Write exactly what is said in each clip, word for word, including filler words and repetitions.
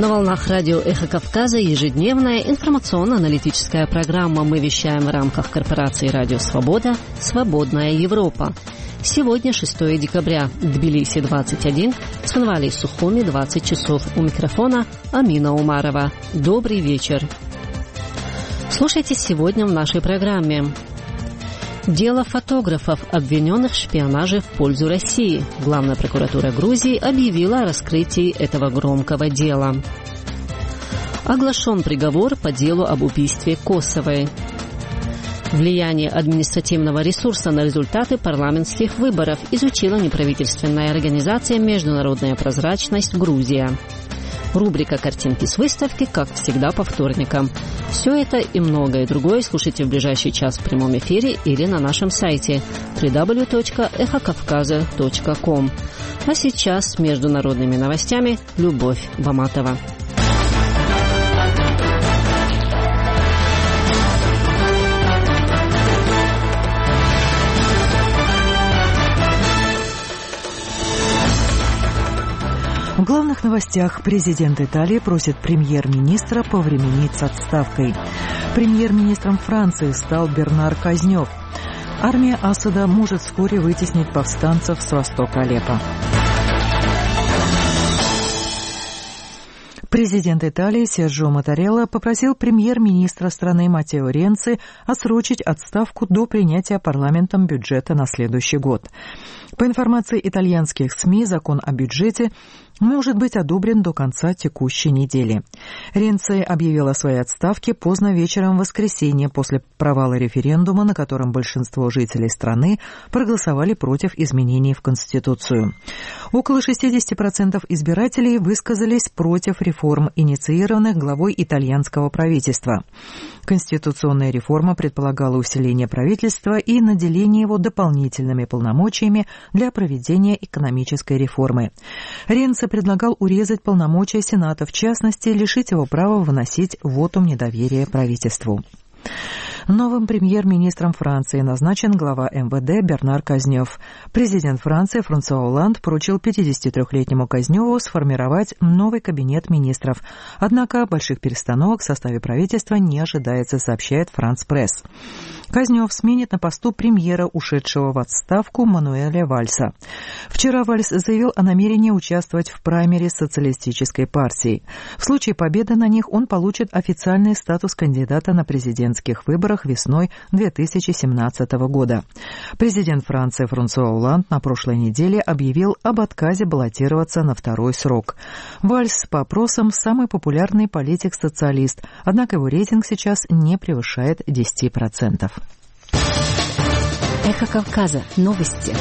На волнах радио «Эхо Кавказа» ежедневная информационно-аналитическая программа. Мы вещаем в рамках корпорации «Радио Свобода. Свободная Европа». Сегодня шестое декабря, Тбилиси двадцать один, Цхинвали Сухуми двадцать часов. У микрофона Амина Умарова. Добрый вечер. Слушайте сегодня в нашей программе. Дело фотографов, обвиненных в шпионаже в пользу России. Главная прокуратура Грузии объявила о раскрытии этого громкого дела. Оглашен приговор по делу об убийстве Косовой. Влияние административного ресурса на результаты парламентских выборов изучила неправительственная организация «Международная прозрачность Грузия». Рубрика «Картинки с выставки», как всегда, по вторникам. Все это и многое другое слушайте в ближайший час в прямом эфире или на нашем сайте дабл ю дабл ю дабл ю точка эхо кавказа точка ком. А сейчас с международными новостями Любовь Баматова. В главных новостях президент Италии просит премьер-министра повременить с отставкой. Премьер-министром Франции стал Бернар Казнёв. Армия Асада может вскоре вытеснить повстанцев с востока Алеппо. Президент Италии Серджио Маттарелла попросил премьер-министра страны Маттео Ренци отсрочить отставку до принятия парламентом бюджета на следующий год. По информации итальянских СМИ, закон о бюджете может быть одобрен до конца текущей недели. Ренци объявил о своей отставке поздно вечером в воскресенье после провала референдума, на котором большинство жителей страны проголосовали против изменений в Конституцию. Около шестьдесят процентов избирателей высказались против реформ, инициированных главой итальянского правительства. Конституционная реформа предполагала усиление правительства и наделение его дополнительными полномочиями для проведения экономической реформы. Ренци предлагал урезать полномочия Сената, в частности, лишить его права выносить вотум недоверия правительству. Новым премьер-министром Франции назначен глава эм вэ дэ Бернар Казнёв. Президент Франции Франсуа Олланд поручил пятидесятитрёхлетнему Казнёву сформировать новый кабинет министров. Однако больших перестановок в составе правительства не ожидается, сообщает Франс Пресс. Казнёв сменит на посту премьера, ушедшего в отставку Мануэля Вальса. Вчера Вальс заявил о намерении участвовать в праймере социалистической партии. В случае победы на них он получит официальный статус кандидата на президентских выборах весной две тысячи семнадцатого года. Президент Франции Франсуа Олланд на прошлой неделе объявил об отказе баллотироваться на второй срок. Вальс по опросам самый популярный политик-социалист, однако его рейтинг сейчас не превышает десять процентов. Эхо Кавказа. Новости.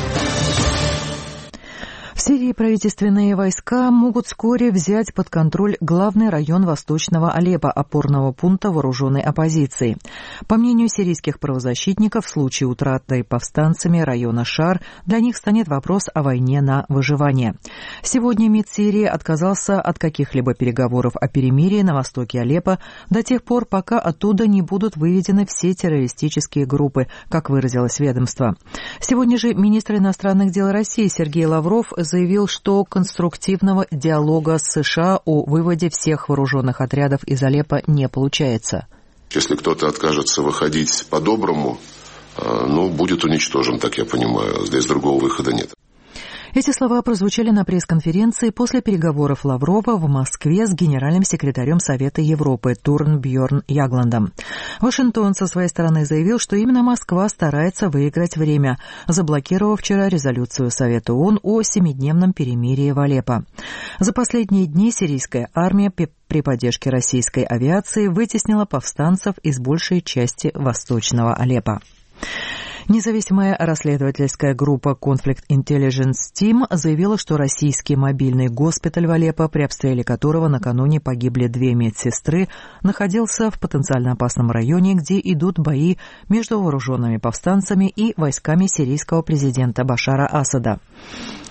В Сирии правительственные войска могут вскоре взять под контроль главный район восточного Алеппо, опорного пункта вооруженной оппозиции. По мнению сирийских правозащитников, в случае утраты повстанцами района Шар для них станет вопрос о войне на выживание. Сегодня МИД Сирии отказался от каких-либо переговоров о перемирии на востоке Алеппо до тех пор, пока оттуда не будут выведены все террористические группы, как выразилось ведомство. Сегодня же министр иностранных дел России Сергей Лавров заявил, что конструктивного диалога с США о выводе всех вооруженных отрядов из Алеппо не получается. Если кто-то откажется выходить по-доброму, ну, будет уничтожен, так я понимаю. Здесь другого выхода нет. Эти слова прозвучали на пресс-конференции после переговоров Лаврова в Москве с генеральным секретарем Совета Европы Турнбьорн Ягландом. Вашингтон со своей стороны заявил, что именно Москва старается выиграть время, заблокировав вчера резолюцию Совета ООН о семидневном перемирии в Алеппо. За последние дни сирийская армия при поддержке российской авиации вытеснила повстанцев из большей части восточного Алеппо. Независимая расследовательская группа Conflict Intelligence Team заявила, что российский мобильный госпиталь в Алеппо, при обстреле которого накануне погибли две медсестры, находился в потенциально опасном районе, где идут бои между вооруженными повстанцами и войсками сирийского президента Башара Асада.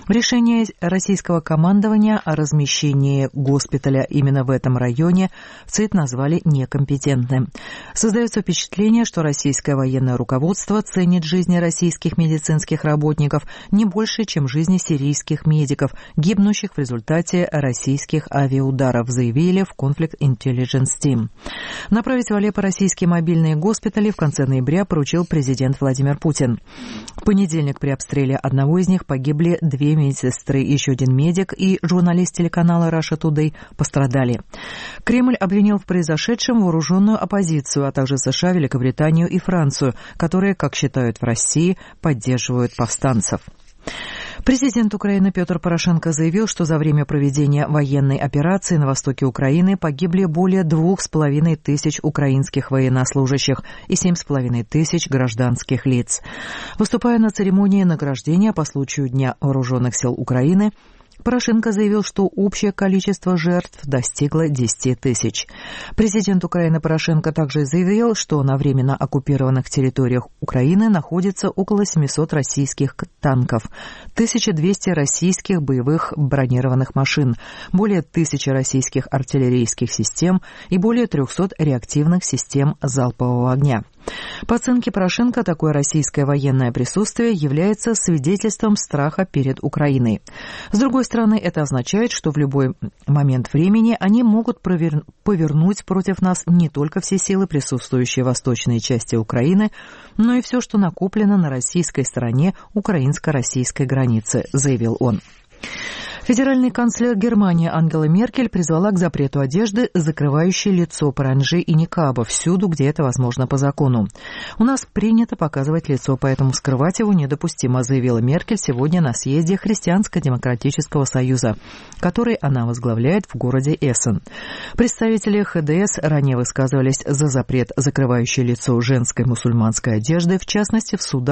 Решение российского командования о размещении госпиталя именно в этом районе в ЦИД назвали некомпетентным. Создается впечатление, что российское военное руководство ценит жизни российских медицинских работников не больше, чем жизни сирийских медиков, гибнущих в результате российских авиаударов, заявили в Conflict Intelligence Team. Направить в Алеппо российские мобильные госпитали в конце ноября поручил президент Владимир Путин. В понедельник при обстреле одного из них погибли две медсестры, еще один медик и журналист телеканала Russia Today пострадали. Кремль обвинил в произошедшем вооруженную оппозицию, а также США, Великобританию и Францию, которые, как считают в России, поддерживают повстанцев. Президент Украины Петр Порошенко заявил, что за время проведения военной операции на востоке Украины погибли более двух с половиной тысяч украинских военнослужащих и семь с половиной тысяч гражданских лиц. Выступая на церемонии награждения по случаю Дня вооруженных сил Украины, Порошенко заявил, что общее количество жертв достигло десяти тысяч. Президент Украины Порошенко также заявил, что на временно оккупированных территориях Украины находится около семисот российских танков, тысяча двести российских боевых бронированных машин, более тысячи российских артиллерийских систем и более трехсот реактивных систем залпового огня. По оценке Порошенко, такое российское военное присутствие является свидетельством страха перед Украиной. С другой стороны, это означает, что в любой момент времени они могут провер... повернуть против нас не только все силы, присутствующие в восточной части Украины, но и все, что накоплено на российской стороне украинско-российской границы, заявил он. Федеральный канцлер Германии Ангела Меркель призвала к запрету одежды, закрывающей лицо, паранджи и никаба, всюду, где это возможно по закону. «У нас принято показывать лицо, поэтому скрывать его недопустимо», заявила Меркель сегодня на съезде Христианско-демократического союза, который она возглавляет в городе Эссен. Представители ха дэ эс ранее высказывались за запрет закрывающей лицо женской мусульманской одежды, в частности в судах